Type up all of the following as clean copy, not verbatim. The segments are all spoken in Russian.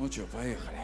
Ну что, поехали.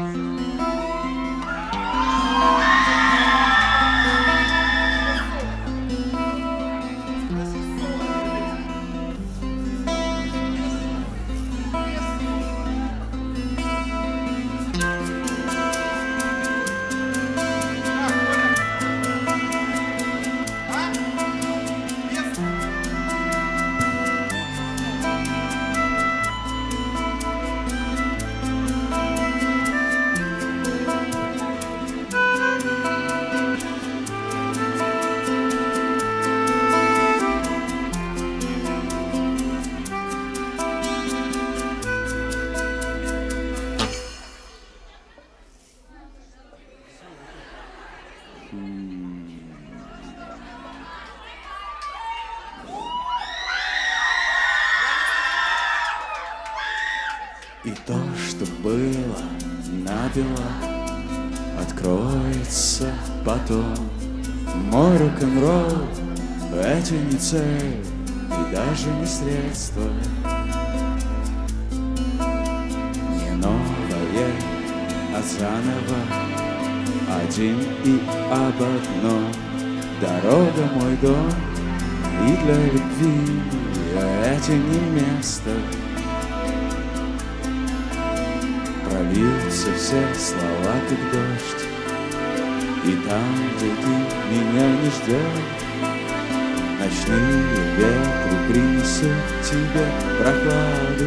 И то, что было набело, откроется потом. Мой рок-н-ролл — это не цель и даже не средство. Не новое, а заново, один и об одном. Дорога — мой дом, и для любви это не место. Прольются все слова, как дождь, и там, где ты меня не ждешь, ночные ветры принесут тебе прохладу.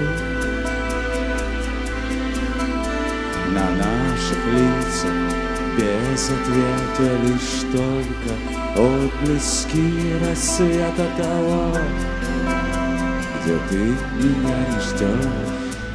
На наших лицах без ответа лишь только отблески рассвета того, где ты меня не ждешь.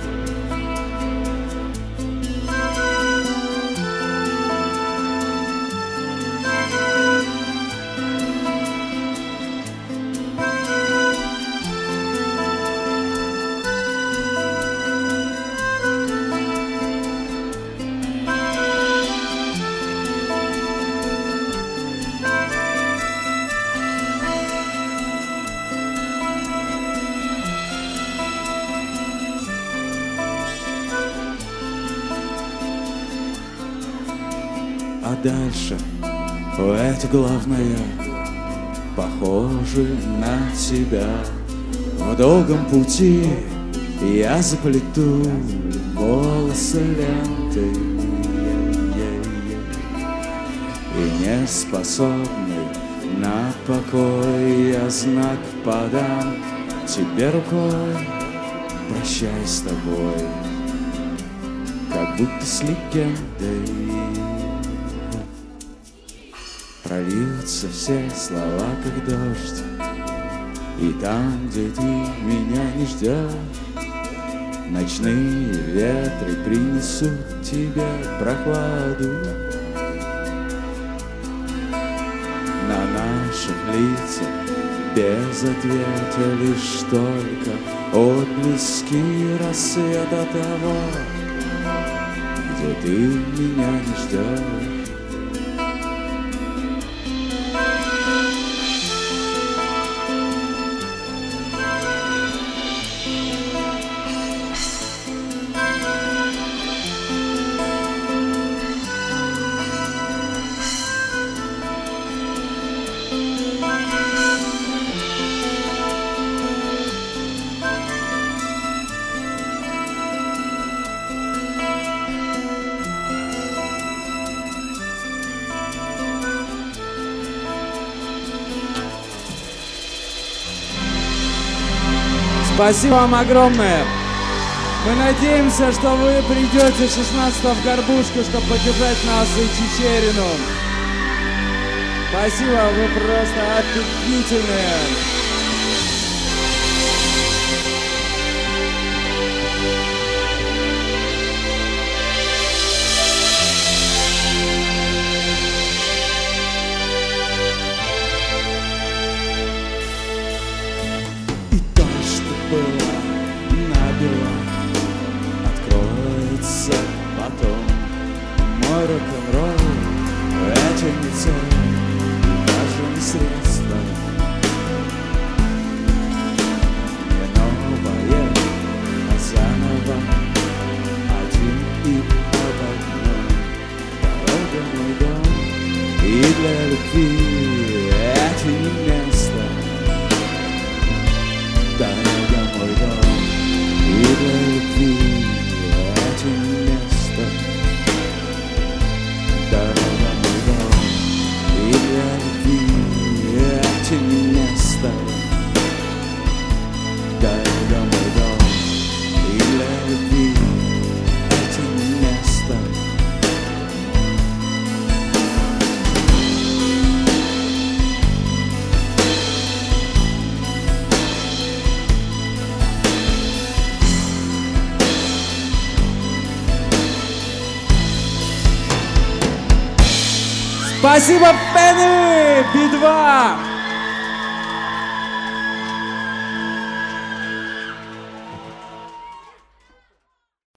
А дальше это главное, похоже на тебя. В долгом пути я заплету волосы лентой, и не способный на покой я знак подам тебе рукой. Прощай с тобой, как будто с легендой. Прольются все слова, как дождь, и там, где ты меня не ждешь, ночные ветры принесут тебе прохладу. На наших лицах без ответа лишь только отблески рассвета того, где ты меня не ждешь. Спасибо вам огромное. Мы надеемся, что вы придете 16-го в Горбушку, чтобы поддержать нас и Чичерину. Спасибо, вы просто офигительные. Было набело, откроется потом. Мой рок-н-ролл — это не цель, даже не средство. Не новое, а заново, один любви об одном. Дорога мой дом, и для любви это не место. Дорога мой дом, и для любви это не место. Дорога мой дом, и для любви это не место. Дорога мой дом, и для любви это не место. Спасибо, Пенни! Би-2!